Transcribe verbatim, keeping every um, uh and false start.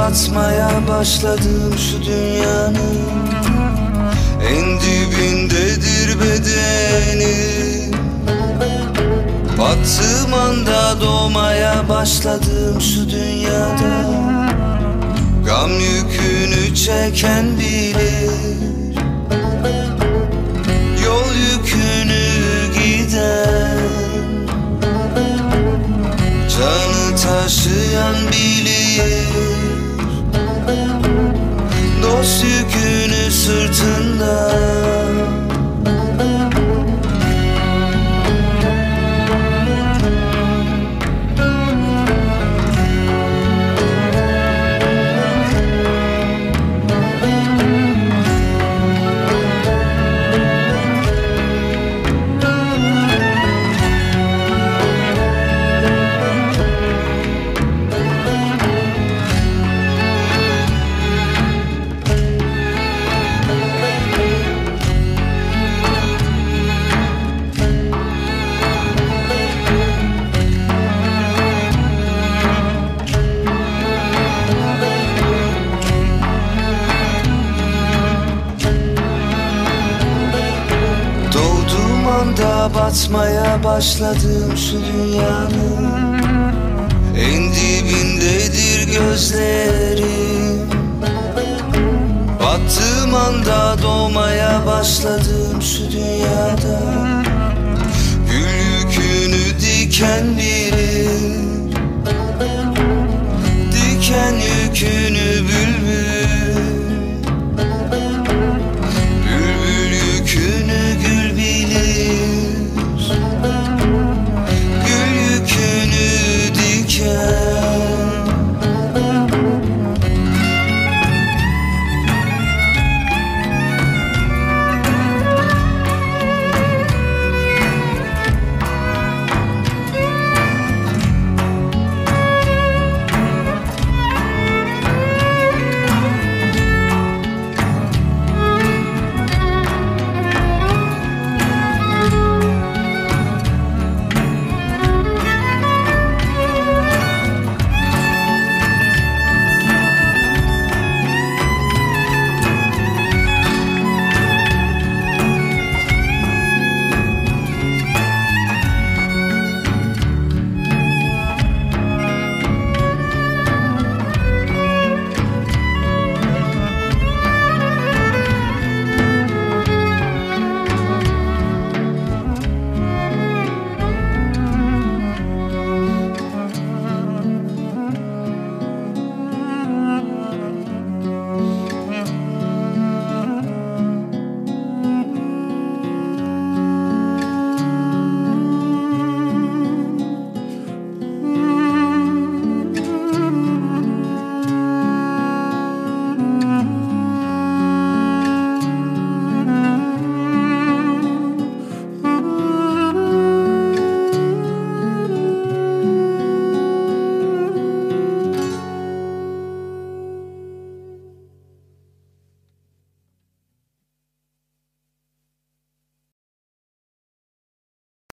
batmaya başladım şu dünyanın. En dibindedir bedenim. Battığım anda doğmaya başladım şu dünyada. Gam yükünü çeken bilir, yol yükünü giden. Canı taşıyan bilir, dost yükünü sırtında. Da batmaya başladım şu dünyanın. En dibindedir gözlerim. Battığım anda doğmaya başladım şu dünyada. Gül yükünü diken bir